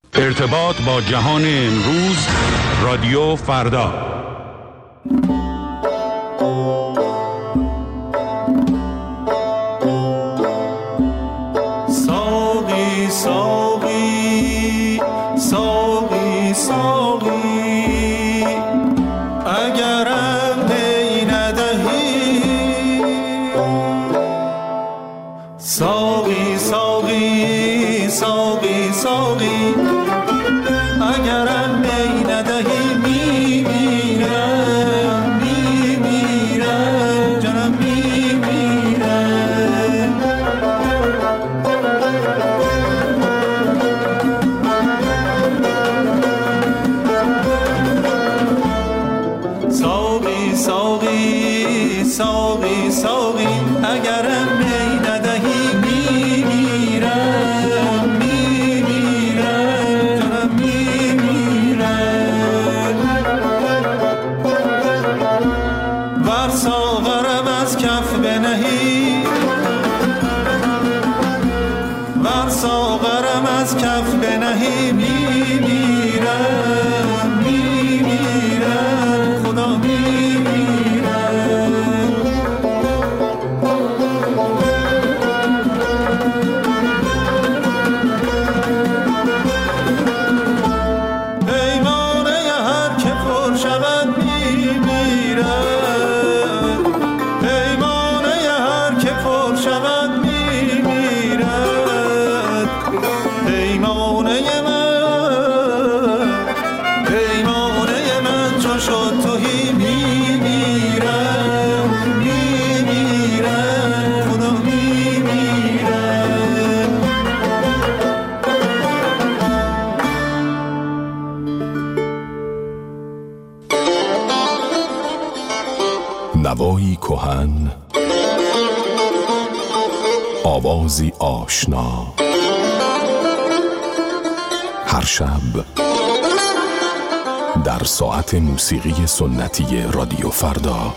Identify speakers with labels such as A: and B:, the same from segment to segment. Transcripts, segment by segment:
A: ارتباط با جهان امروز، رادیو فردا.
B: ساقی ساقی ساقی ساقی اگرم می ندهی، ساقی ساقی ساقی ساقی اگرم می ندهی، میمیرم میمیرم جانم میمیرم. ساقی ساقی ساقی ساقی اگرم می ندهی، میمیرم میمیرم جانم میمیرم. ور ساغرم از کف بنهی، ور ساغرم از کف بنهی، میمیرم میمیرم خدا میمیرم. پیمانه هر که پر شود میمیرد، پیمانه هر که پر شود میمیرد. پیمانه من چون شد تهی، میمیرم میمیرم خدا میمیرم.
C: نوایی کهن، آوازی آشنا، هر شب در ساعت موسیقی سنتی رادیو فردا.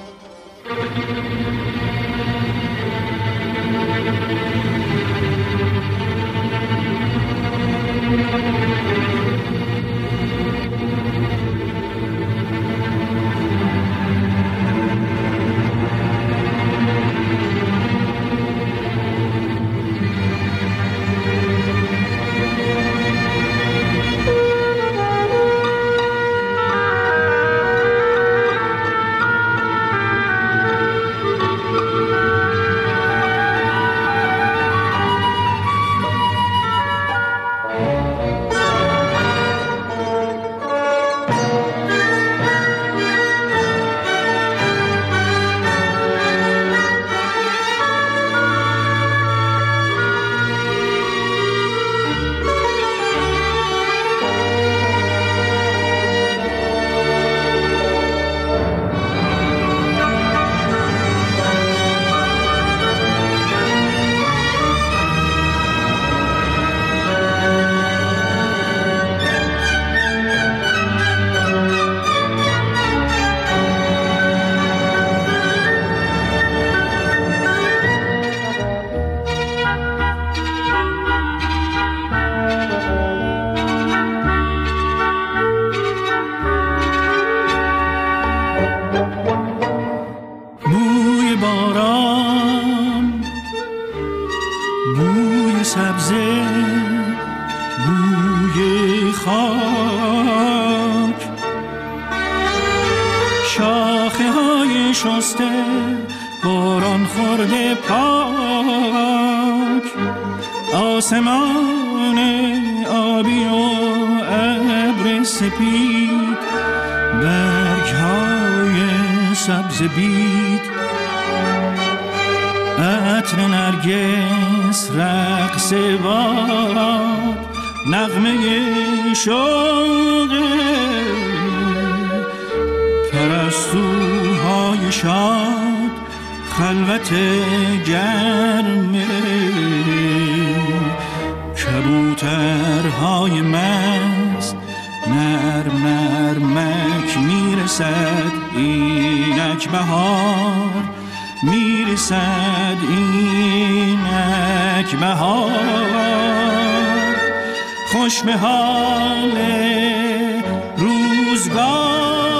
B: بوی باران، بوی سبزه، بوی خاک، شاخه های شسته، باران خورده پاک، آسمان آبی و ابر سپید، برگ های سبز بید، عطر نرگس، رقص باد، نغمه شوق پرستوهای شاد، خلوت گرم کبوترهای مست، نرم نرمک میرسد اینک بهار، میرسد اینک بهار. خوش به حال روزگار.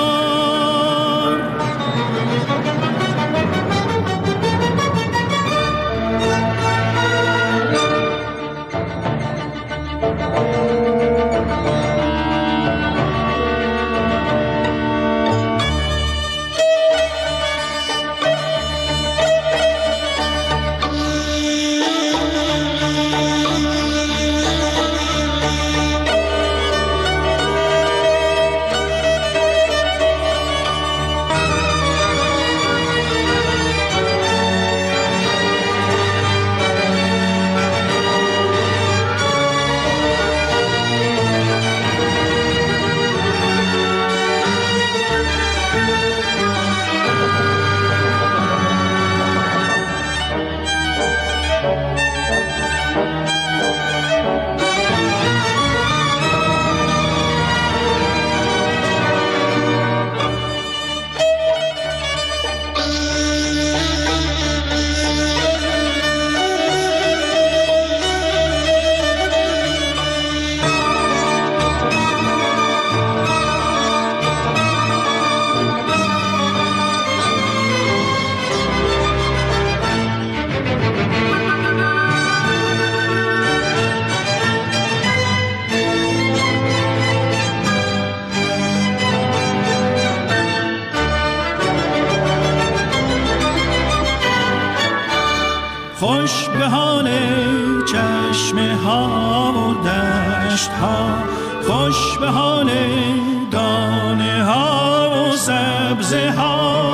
B: خوش به حال چشمه ها و دشت ها، خوش به حال دانه ها و سبزه ها،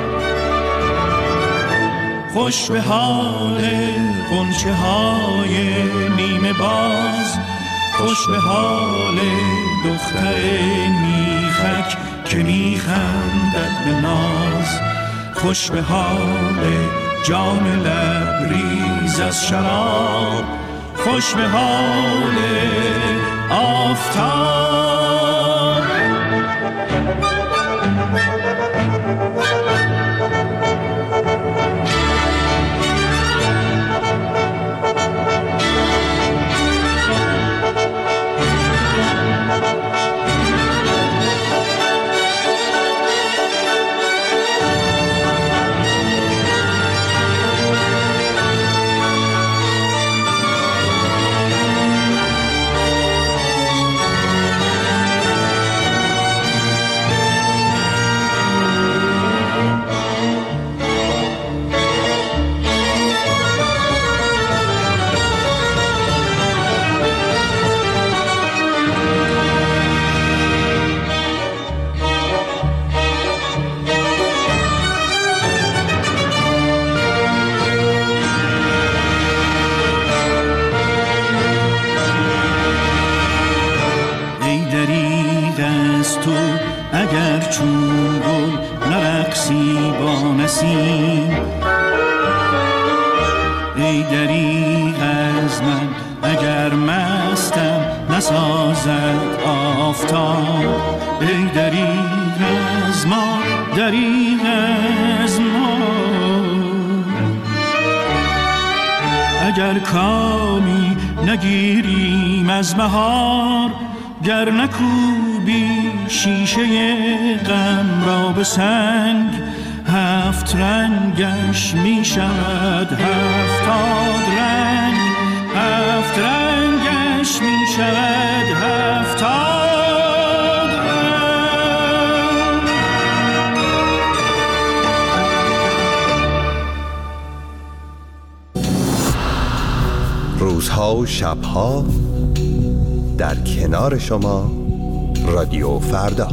B: خوش به حال غنچه های نیمه باز، خوش به حال دختر میخک که میخندد به ناز، خوش به حال جام لبریز از شراب، خوش به حال آفتاب. اگر چون گل نرقصی با نسیم، ای دریغ از من اگر مستم نسازد آفتاب، ای دریغ از ما، دریغ از ما. اگر کامی نگیریم از بهار، گر نکوبی شیشه غم را به سنگ، هفت رنگش می شود هفتاد رنگ، هفت رنگش می شود هفتاد رنگ.
D: روزها و شبها در کنار شما رادیو فردا.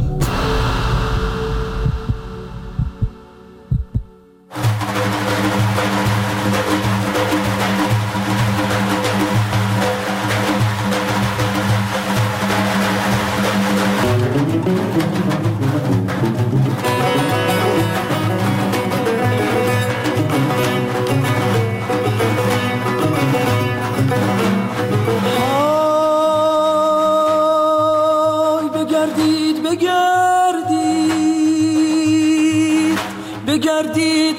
E: بگردید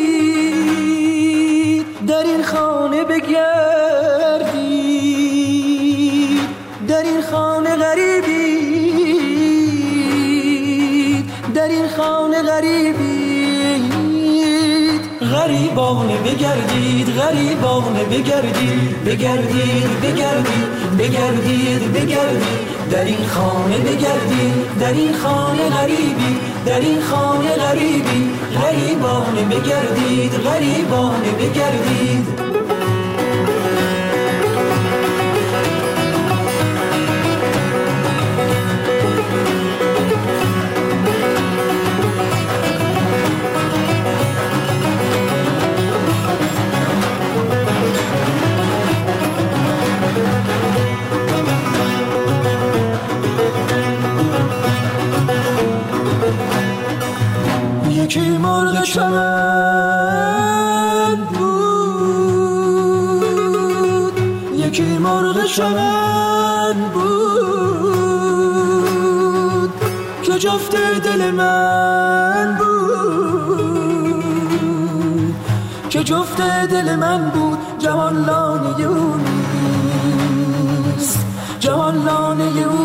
E: بگردید در این خانه بگردید، غریبید. غریبانه بگردید، غریبانه بگردید، بگردید بگردید بگردید بگردید در این خانه بگردید، در این خانه غریبی، در این خانه غریبی. غریبانه بگردید، غریبانه بگردید. یکی مرغ چمن بود، یکی مرغ چمن بود که جفت دل من بود، که جفت دل من بود. جوان لانه اونیست، جوان لانه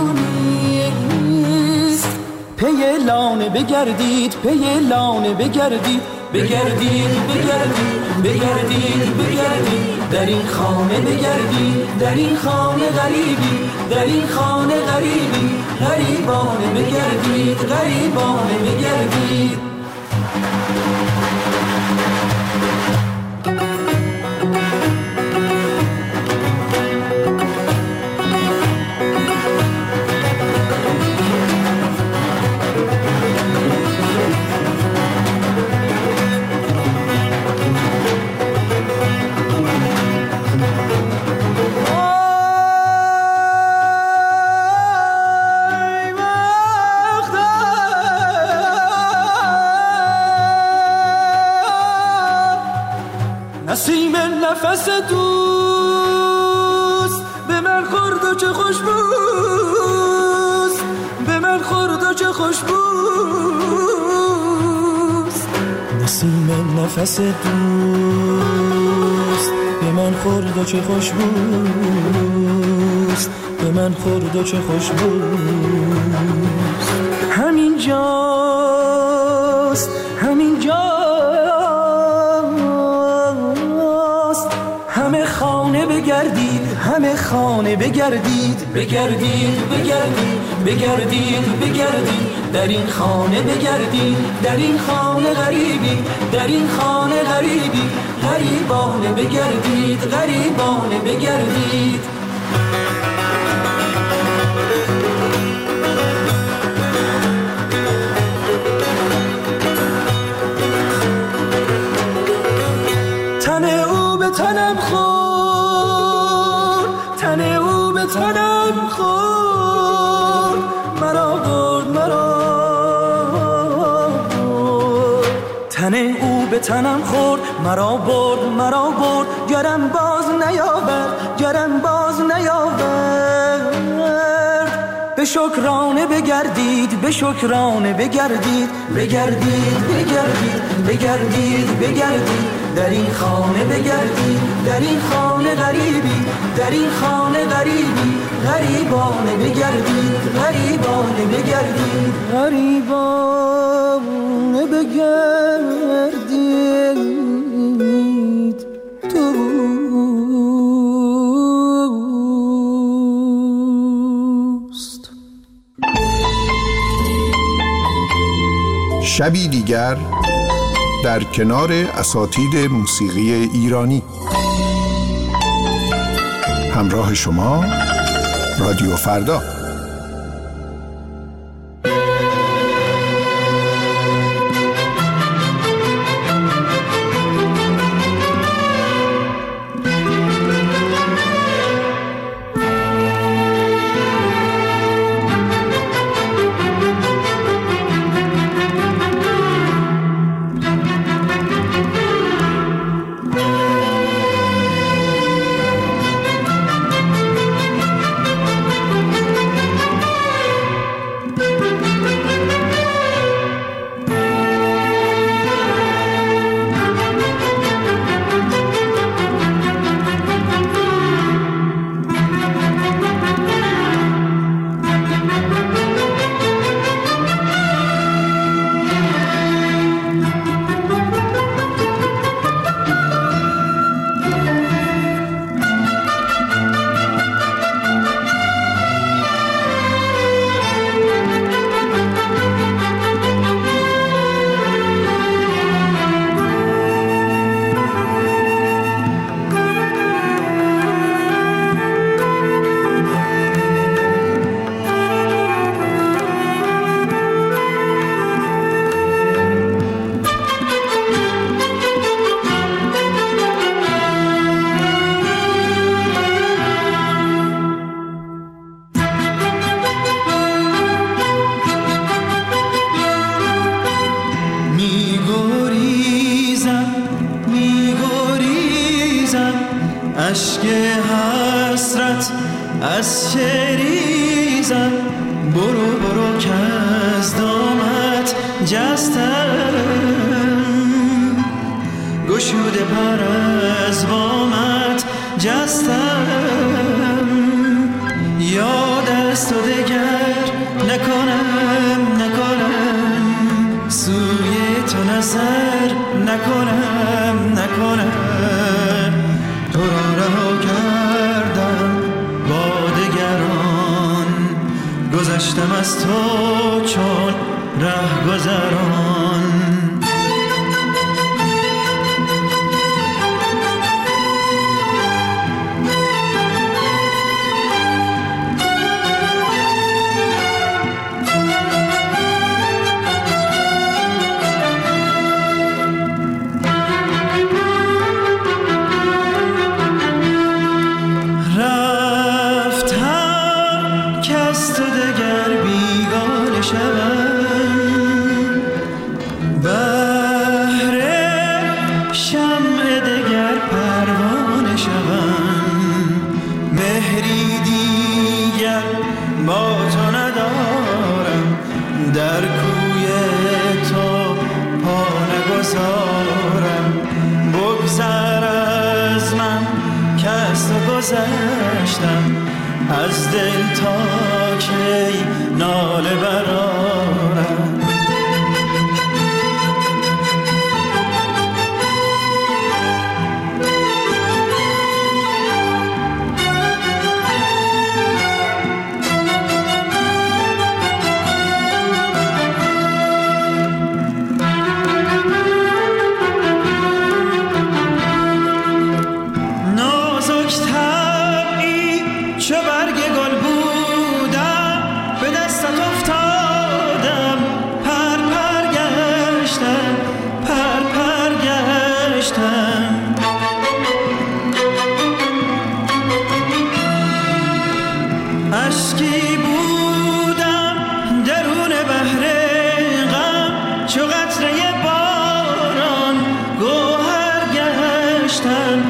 E: اونیست. پی لانه بگردید، پی لانه بگردید، بگردید بگردید بگردید بگردید در این خانه بگردید، در این خانه غریبی، در این خانه غریبی. غریبانه بگردید، غریبانه بگردید. نسیم نفس دوست به من خورد و چه خوشبوست، به من خورد و چه خوشبوست. نسیم نفس دوست به من خورد و چه خوشبوست، به من خورد و چه خوشبوست. همین جاست، همین جاست. همه خانه بگردید، همه خانه بگردید، بگردید بگردید بگردید بگردید در این خانه بگردید، در این خانه غریبی، در این خانه غریبی. غریبانه بگردید، غریبانه بگردید. تن او به تنم خورد، تن او به تنم خورد، مرا برد، مرا برد. تن او به تنم خورد، مرا برد، مرا برد. گرم باز نیاورد، گرم باز نیاورد. به شکرانه بگردید، به شکرانه بگردید، بگردید بگردید بگردید بگردید در این خانه بگردید، در این خانه غریبی، در این خانه غریبی. غریبانه بگردید، غریبانه بگردید، غریبانه بگردید. دوست
F: شبی دیگر در کنار اساتید موسیقی ایرانی. همراه شما رادیو فردا.
E: دامت از چریزم، برو برو که از دامت جستم، گشوده پر از بامت جستم، یاد از تو دگر نکنم سوی تو نظر نکنم تو را رها کردم با دگران، گذشتم از تو چون رهگذران. از دل تا کی ناله برارم، اشکی بودم درون بحر غم، چو قطره باران گوهر گشتم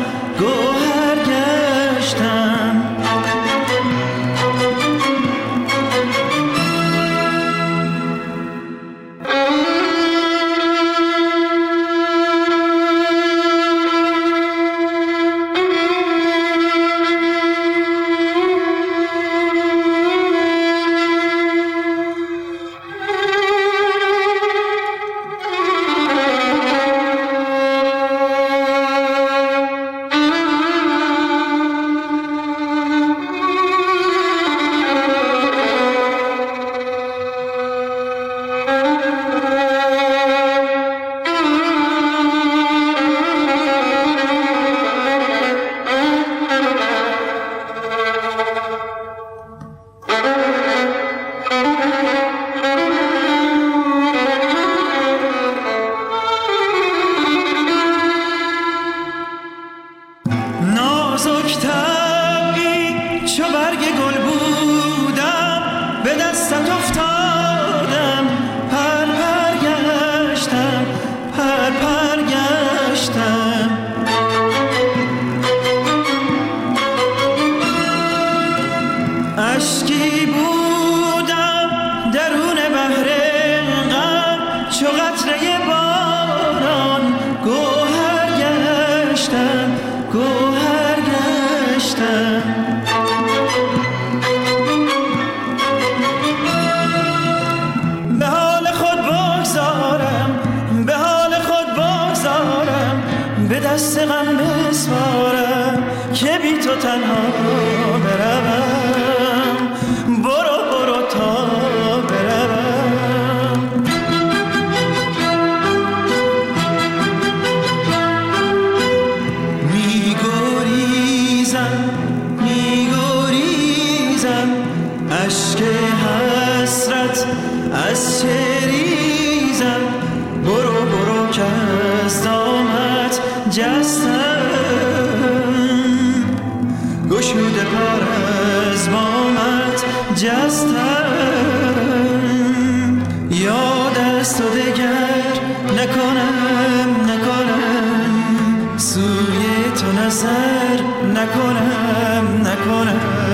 E: سوی تو نظر نکنم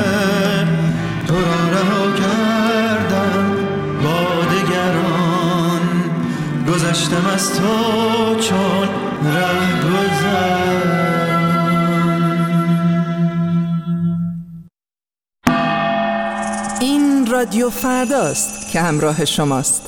E: گذشتم از تو چون رهگذر.
G: این رادیو فرداست که همراه شماست.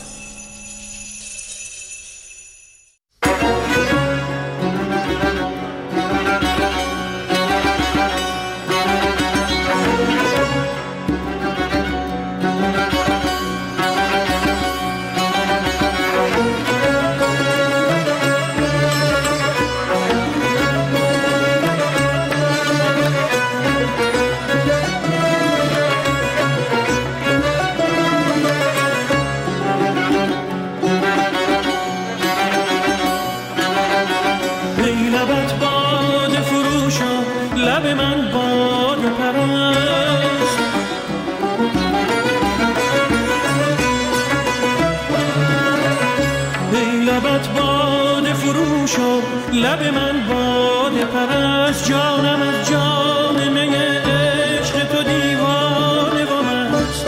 B: لب من باده پرست، جانم از جام می عشق تو دیوانه و مست.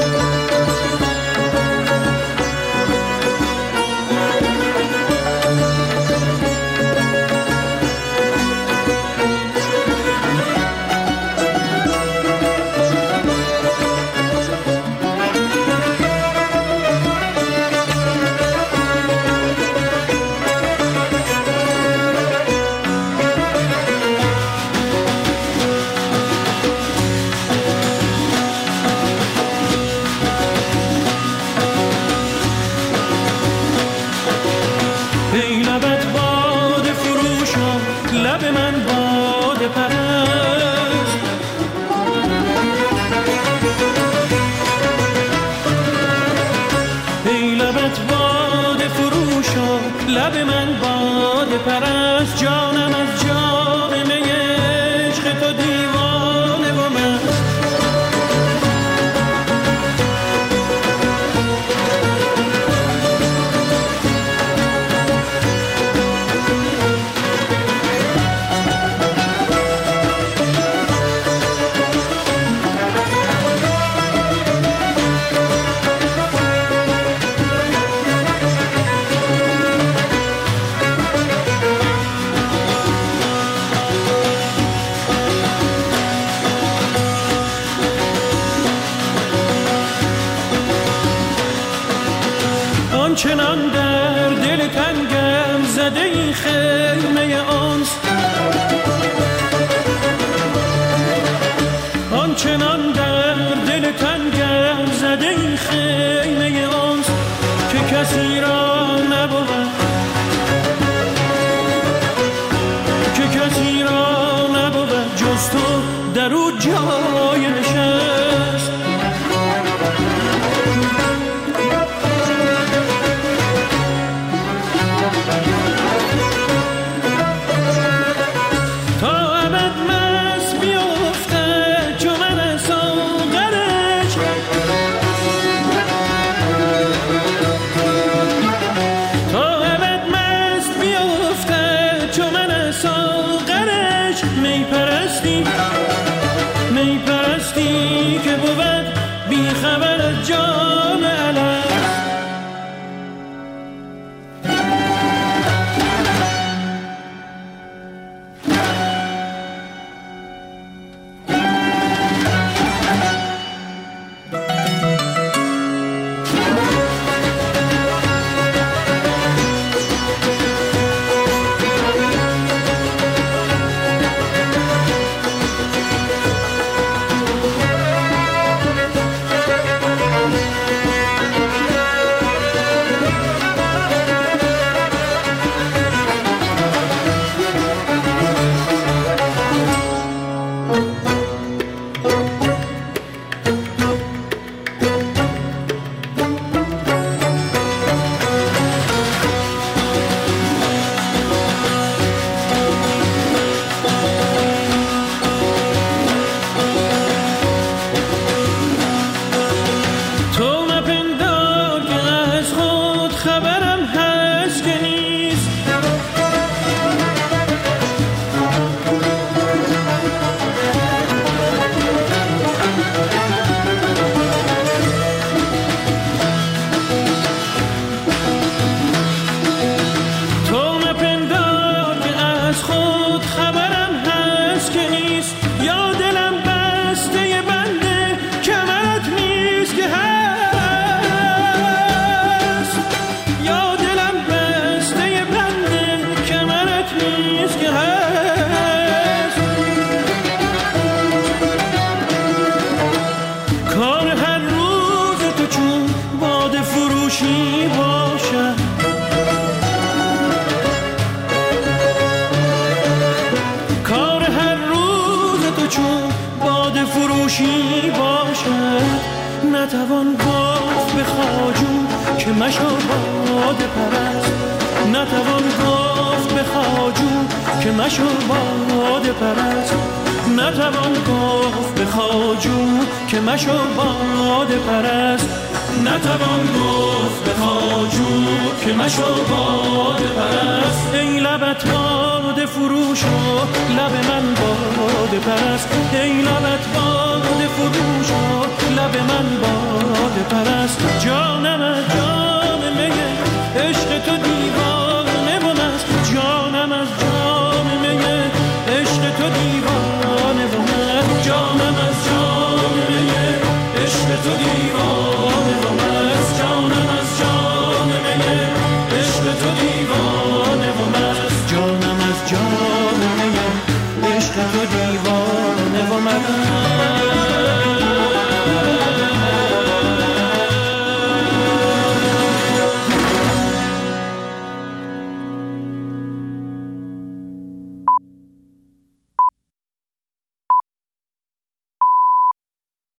B: لب من باده پرست، جانم از جام می عشق تو دیوانه و مست. آنچنان در دل تنگم زده این خیمه آنست، آنچنان در دل تنگم زده این خیمه آنست که کسی را نبود، که کسی را نبود جز تو در او جای نشست. می پرستی می باشد. نتوان گفت به خواجو که مشو باده پرست. نتوان گفت به خواجو که مشو باده پرست. نتوان گفت به خواجو که مشو باده پرست. نتوان گفت به خواجو که مشو باده پرست. ای لبت باده فروش و لب من باده پرست. ای لبت باده فروش و لب من باده پرست. جانم